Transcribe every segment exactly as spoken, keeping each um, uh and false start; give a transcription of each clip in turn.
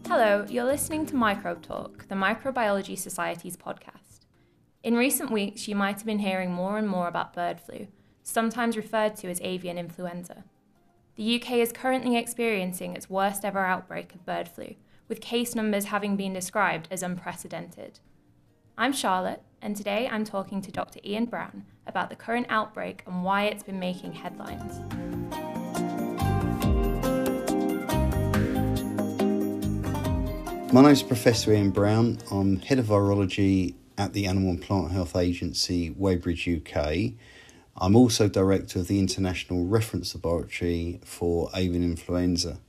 Hello, you're listening to Microbe Talk, the Microbiology Society's podcast. In recent weeks, you might have been hearing more and more about bird flu, sometimes referred to as avian influenza. The U K is currently experiencing its worst ever outbreak of bird flu, with case numbers having been described as unprecedented. I'm Charlotte, and today I'm talking to Doctor Ian Brown about the current outbreak and why it's been making headlines. My name is Professor Ian Brown. I'm Head of Virology at the Animal and Plant Health Agency, Weybridge, U K. I'm also Director of the International Reference Laboratory for Avian Influenza.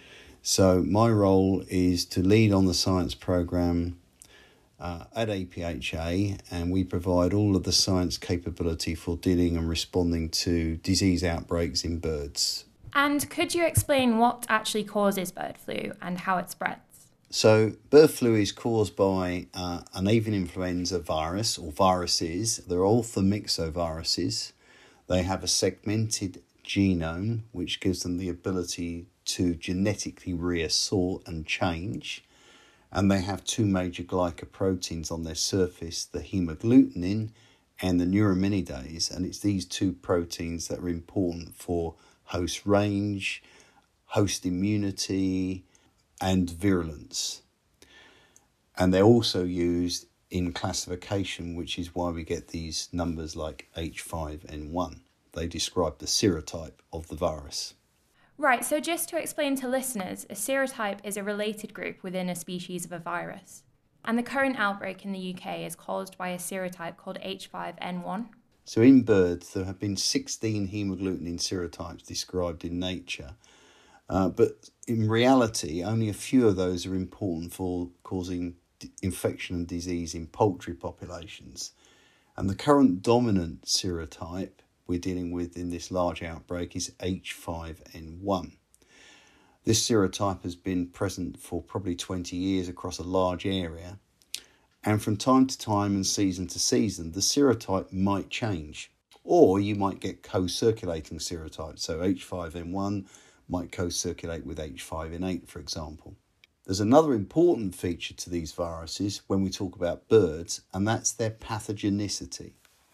So my role is to lead on the science programme uh, at A P H A, and we provide all of the science capability for dealing and responding to disease outbreaks in birds. And could you explain what actually causes bird flu and how it spreads? So bird flu is caused by uh, an avian influenza virus or viruses. They're all thermixoviruses. They have a segmented genome, which gives them the ability to genetically reassort and change. And they have two major glycoproteins on their surface, the hemagglutinin and the neuraminidase. And it's these two proteins that are important for host range, host immunity, and virulence. And they're also used in classification, which is why we get these numbers like H five N one. They describe the serotype of the virus. Right, so just to explain to listeners, a serotype is a related group within a species of a virus. And the current outbreak in the U K is caused by a serotype called H five N one. So in birds, there have been sixteen hemagglutinin serotypes described in nature. Uh, but in reality, only a few of those are important for causing d- infection and disease in poultry populations. And the current dominant serotype we're dealing with in this large outbreak is H five N one. This serotype has been present for probably twenty years across a large area. And from time to time and season to season, the serotype might change. Or you might get co-circulating serotypes. So H five N one might co-circulate with H five N eight, for example. There's another important feature to these viruses when we talk about birds, and that's their pathogenicity.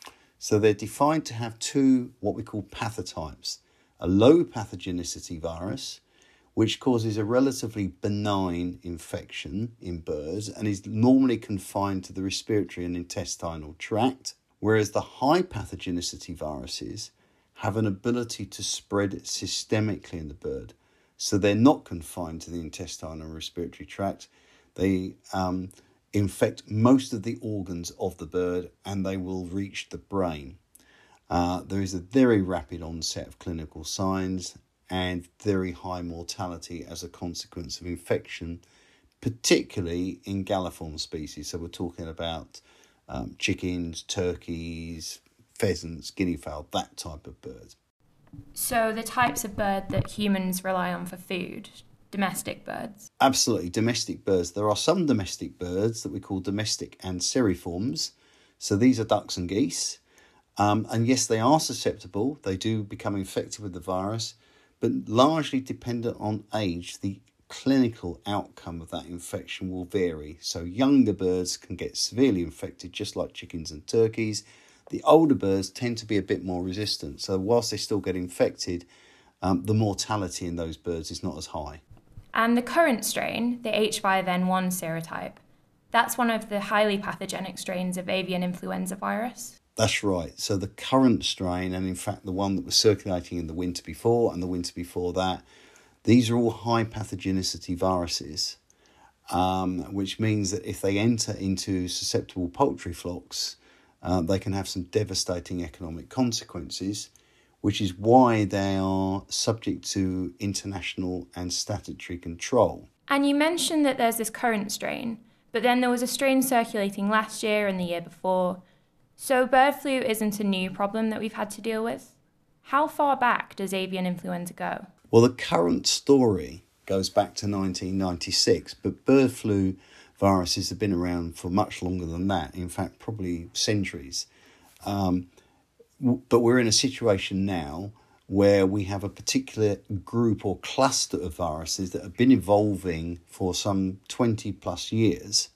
So they're defined to have two, what we call pathotypes. A low pathogenicity virus, which causes a relatively benign infection in birds and is normally confined to the respiratory and intestinal tract, whereas the high pathogenicity viruses have an ability to spread systemically in the bird. So they're not confined to the intestinal and respiratory tract. They um, infect most of the organs of the bird and they will reach the brain. Uh, there is a very rapid onset of clinical signs and very high mortality as a consequence of infection, particularly in galliform species. So we're talking about um, chickens, turkeys, pheasants, guinea fowl, that type of bird. So the types of bird that humans rely on for food, domestic birds? Absolutely, domestic birds. There are some domestic birds that we call domestic anceriforms. So these are ducks and geese. Um, and yes, they are susceptible. They do become infected with the virus, but largely dependent on age, the clinical outcome of that infection will vary. So younger birds can get severely infected, just like chickens and turkeys. The older birds tend to be a bit more resistant. So whilst they still get infected, um, the mortality in those birds is not as high. And the current strain, the H five N one serotype, that's one of the highly pathogenic strains of avian influenza virus? That's right. So the current strain, and in fact the one that was circulating in the winter before and the winter before that, these are all high pathogenicity viruses, um, which means that if they enter into susceptible poultry flocks, Uh, they can have some devastating economic consequences, which is why they are subject to international and statutory control. And you mentioned that there's this current strain, but then there was a strain circulating last year and the year before. So bird flu isn't a new problem that we've had to deal with. How far back does avian influenza go? Well, the current story goes back to nineteen ninety-six, but bird flu viruses have been around for much longer than that, in fact, probably centuries. Um, but we're in a situation now where we have a particular group or cluster of viruses that have been evolving for some twenty plus years.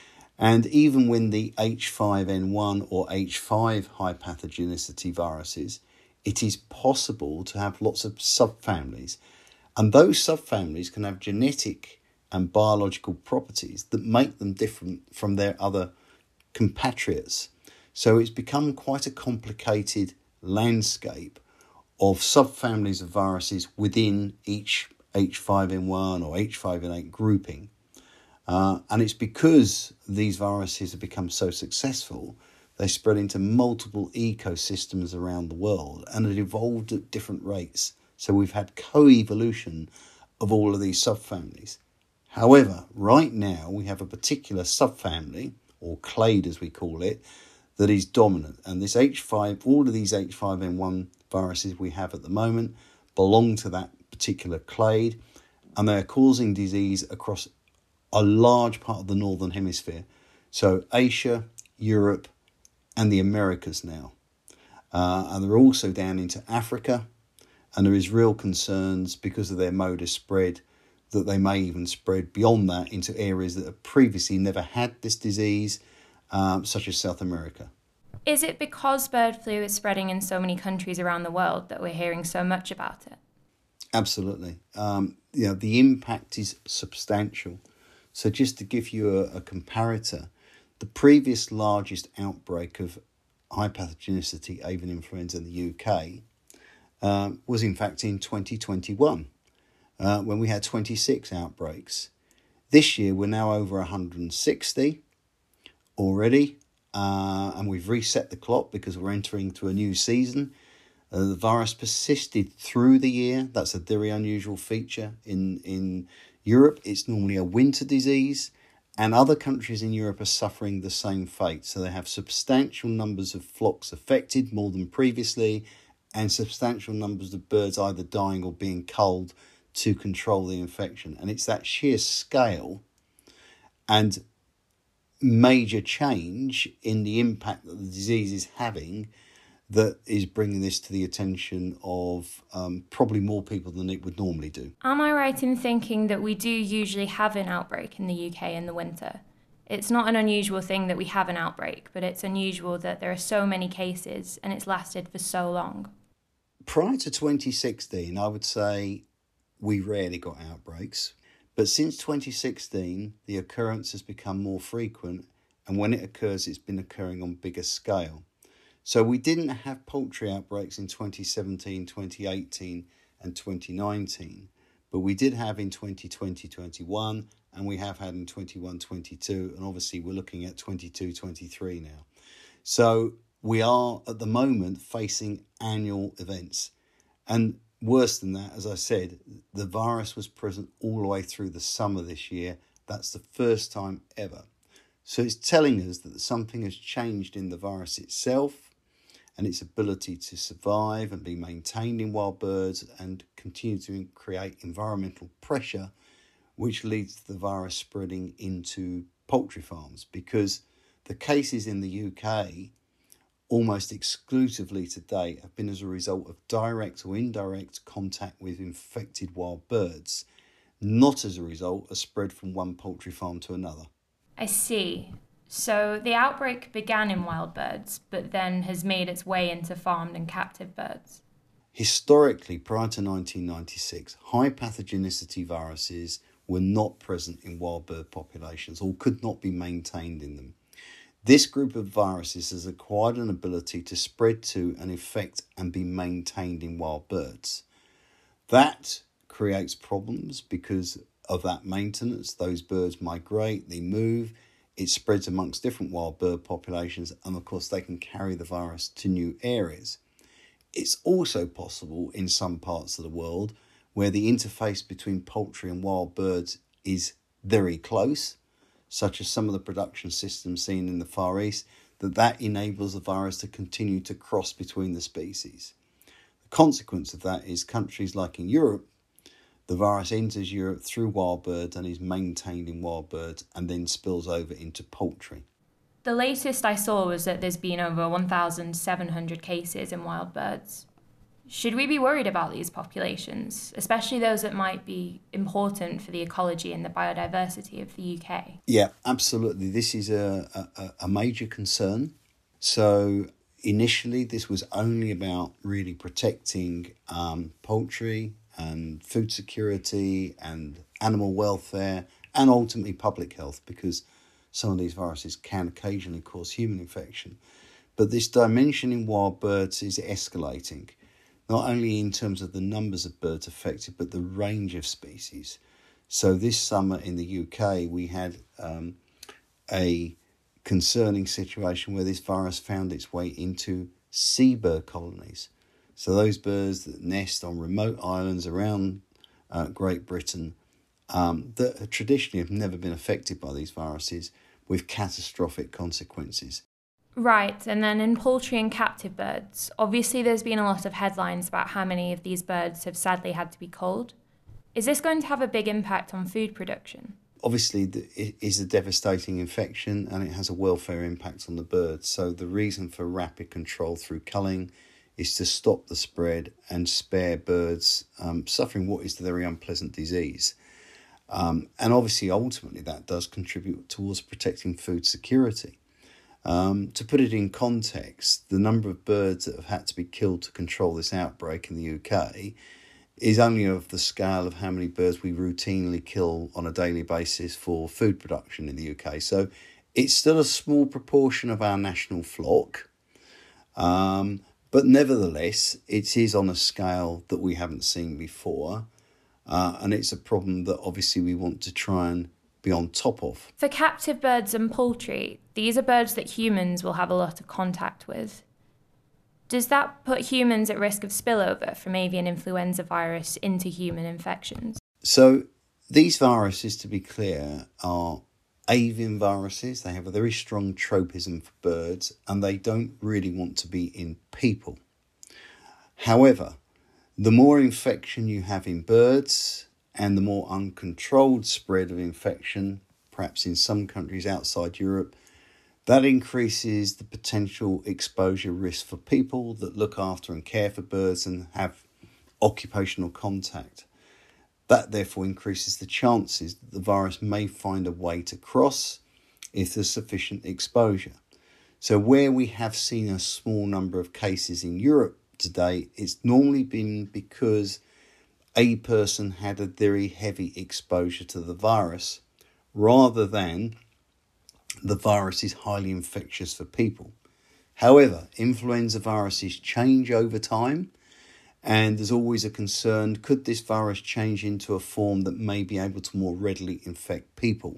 And even when the H five N one or H five high pathogenicity viruses, it is possible to have lots of subfamilies. And those subfamilies can have genetic and biological properties that make them different from their other compatriots. So it's become quite a complicated landscape of subfamilies of viruses within each H five N one or H five N eight grouping. Uh, and it's because these viruses have become so successful, they spread into multiple ecosystems around the world and have evolved at different rates. So we've had co-evolution of all of these subfamilies. However, right now we have a particular subfamily, or clade as we call it, that is dominant. And this H five, all of these H five N one viruses we have at the moment belong to that particular clade, and they're causing disease across a large part of the Northern Hemisphere. So Asia, Europe, and the Americas now. Uh, and they're also down into Africa, and there is real concerns because of their mode of spread that they may even spread beyond that into areas that have previously never had this disease, um, such as South America. Is it because bird flu is spreading in so many countries around the world that we're hearing so much about it? Absolutely. Um, you know, the impact is substantial. So just to give you a, a comparator, the previous largest outbreak of high pathogenicity avian influenza in the U K uh, was in fact in twenty twenty-one, uh, when we had twenty-six outbreaks. This year we're now over one hundred sixty already, uh, and we've reset the clock because we're entering to a new season. Uh, the virus persisted through the year. That's a very unusual feature in, in Europe. It's normally a winter disease, and other countries in Europe are suffering the same fate. So they have substantial numbers of flocks affected, more than previously, and substantial numbers of birds either dying or being culled to control the infection. And it's that sheer scale and major change in the impact that the disease is having that is bringing this to the attention of um, probably more people than it would normally do. Am I right in thinking that we do usually have an outbreak in the U K in the winter? It's not an unusual thing that we have an outbreak, but it's unusual that there are so many cases and it's lasted for so long. Prior to twenty sixteen, I would say we rarely got outbreaks. But since twenty sixteen, the occurrence has become more frequent, and when it occurs, it's been occurring on bigger scale. So we didn't have poultry outbreaks in twenty seventeen, twenty eighteen and twenty nineteen, but we did have in twenty twenty, twenty-one, and we have had in twenty-one, twenty-two, and obviously we're looking at twenty-two, twenty-three now. So we are at the moment facing annual events. And worse than that, as I said, the virus was present all the way through the summer this year. That's the first time ever. So it's telling us that something has changed in the virus itself and its ability to survive and be maintained in wild birds and continue to create environmental pressure, which leads to the virus spreading into poultry farms, because the cases in the U K almost exclusively to date have been as a result of direct or indirect contact with infected wild birds, not as a result of spread from one poultry farm to another. I see. So the outbreak began in wild birds, but then has made its way into farmed and captive birds. Historically, prior to nineteen ninety-six, high pathogenicity viruses were not present in wild bird populations or could not be maintained in them. This group of viruses has acquired an ability to spread to and infect and be maintained in wild birds. That creates problems because of that maintenance. Those birds migrate, they move, it spreads amongst different wild bird populations, and of course they can carry the virus to new areas. It's also possible in some parts of the world where the interface between poultry and wild birds is very close, such as some of the production systems seen in the Far East, that that enables the virus to continue to cross between the species. The consequence of that is countries like in Europe, the virus enters Europe through wild birds and is maintained in wild birds and then spills over into poultry. The latest I saw was that there's been over one thousand seven hundred cases in wild birds. Should we be worried about these populations, especially those that might be important for the ecology and the biodiversity of the U K? Yeah, absolutely. This is a, a, a major concern. So initially, this was only about really protecting um, poultry and food security and animal welfare and ultimately public health, because some of these viruses can occasionally cause human infection. But this dimension in wild birds is escalating, not only in terms of the numbers of birds affected, but the range of species. So this summer in the U K, we had um, a concerning situation where this virus found its way into seabird colonies. So those birds that nest on remote islands around uh, Great Britain um, that traditionally have never been affected by these viruses, with catastrophic consequences. Right, and then in poultry and captive birds, obviously there's been a lot of headlines about how many of these birds have sadly had to be culled. Is this going to have a big impact on food production? Obviously, it is a devastating infection and it has a welfare impact on the birds. So the reason for rapid control through culling is to stop the spread and spare birds um, suffering what is a very unpleasant disease. Um, and obviously, ultimately, that does contribute towards protecting food security. Um, to put it in context, the number of birds that have had to be killed to control this outbreak in the U K is only of the scale of how many birds we routinely kill on a daily basis for food production in the U K. So it's still a small proportion of our national flock, um, but nevertheless, it is on a scale that we haven't seen before. Uh, and it's a problem that obviously we want to try and be on top of. For captive birds and poultry, these are birds that humans will have a lot of contact with. Does that put humans at risk of spillover from avian influenza virus into human infections? So these viruses, to be clear, are avian viruses. They have a very strong tropism for birds and they don't really want to be in people. However, the more infection you have in birds and the more uncontrolled spread of infection, perhaps in some countries outside Europe, that increases the potential exposure risk for people that look after and care for birds and have occupational contact. That therefore increases the chances that the virus may find a way to cross if there's sufficient exposure. So where we have seen a small number of cases in Europe today, it's normally been because a person had a very heavy exposure to the virus rather than the virus is highly infectious for people. However, influenza viruses change over time and there's always a concern, could this virus change into a form that may be able to more readily infect people?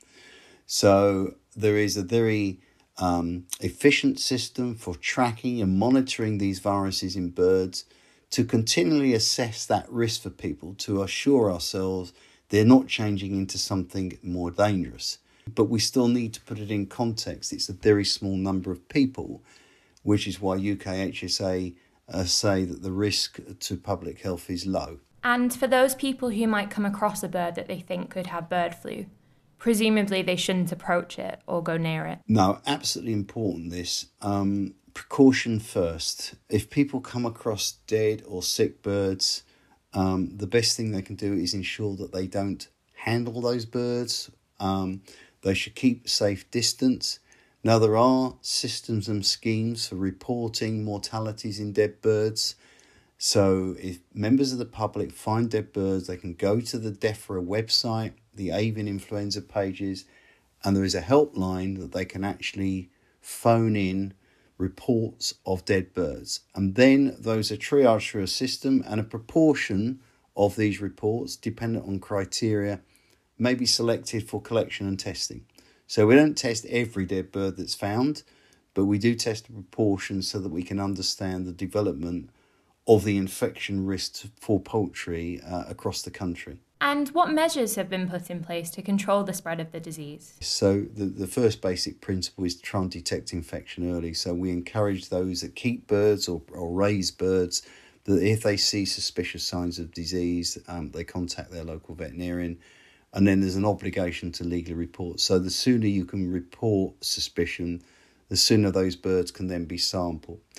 So there is a very um, efficient system for tracking and monitoring these viruses in birds to continually assess that risk for people to assure ourselves they're not changing into something more dangerous. But we still need to put it in context. It's a very small number of people, which is why U K H S A uh, say that the risk to public health is low. And for those people who might come across a bird that they think could have bird flu, presumably they shouldn't approach it or go near it. No, absolutely important this. Um, precaution first. If people come across dead or sick birds, um, the best thing they can do is ensure that they don't handle those birds. Um, they should keep safe distance. Now, there are systems and schemes for reporting mortalities in dead birds. So if members of the public find dead birds, they can go to the DEFRA website, the avian influenza pages, and there is a helpline that they can actually phone in reports of dead birds. And then those are triaged through a system, and a proportion of these reports, dependent on criteria, may be selected for collection and testing. So we don't test every dead bird that's found, but we do test a proportion so that we can understand the development of the infection risk for poultry uh, across the country. And what measures have been put in place to control the spread of the disease? So the, the first basic principle is to try and detect infection early. So we encourage those that keep birds or, or raise birds that if they see suspicious signs of disease, um, they contact their local veterinarian. And then there's an obligation to legally report. So the sooner you can report suspicion, the sooner those birds can then be sampled.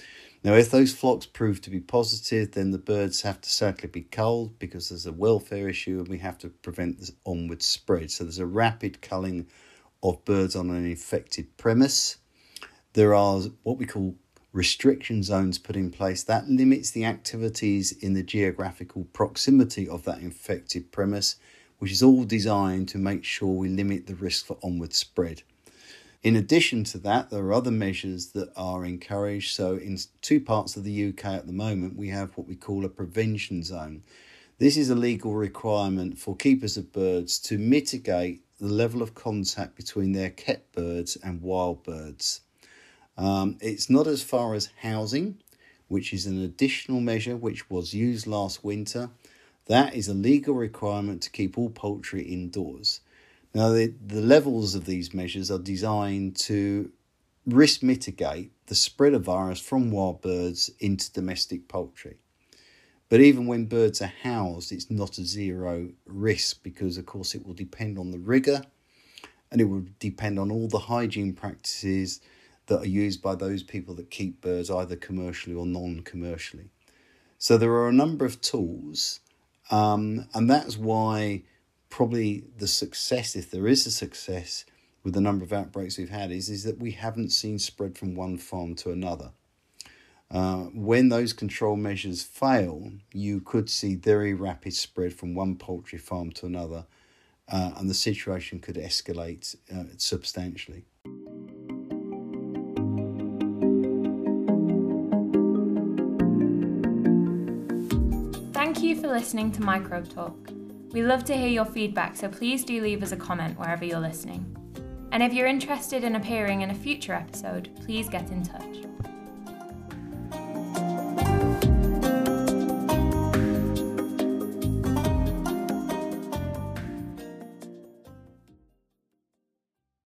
Now, if those flocks prove to be positive, then the birds have to certainly be culled because there's a welfare issue and we have to prevent this onward spread. So there's a rapid culling of birds on an infected premise. There are what we call restriction zones put in place that limits the activities in the geographical proximity of that infected premise, which is all designed to make sure we limit the risk for onward spread. In addition to that, there are other measures that are encouraged. So in two parts of the U K at the moment, we have what we call a prevention zone. This is a legal requirement for keepers of birds to mitigate the level of contact between their kept birds and wild birds. Um, it's not as far as housing, which is an additional measure which was used last winter. That is a legal requirement to keep all poultry indoors. Now, the, the levels of these measures are designed to risk mitigate the spread of virus from wild birds into domestic poultry. But even when birds are housed, it's not a zero risk because, of course, it will depend on the rigour and it will depend on all the hygiene practices that are used by those people that keep birds either commercially or non-commercially. So there are a number of tools, um, and that's why probably the success, if there is a success with the number of outbreaks we've had, is, is that we haven't seen spread from one farm to another. Uh, when those control measures fail, you could see very rapid spread from one poultry farm to another, uh, and the situation could escalate uh, substantially. Thank you for listening to Microbe Talk. We love to hear your feedback, so please do leave us a comment wherever you're listening. And if you're interested in appearing in a future episode, please get in touch.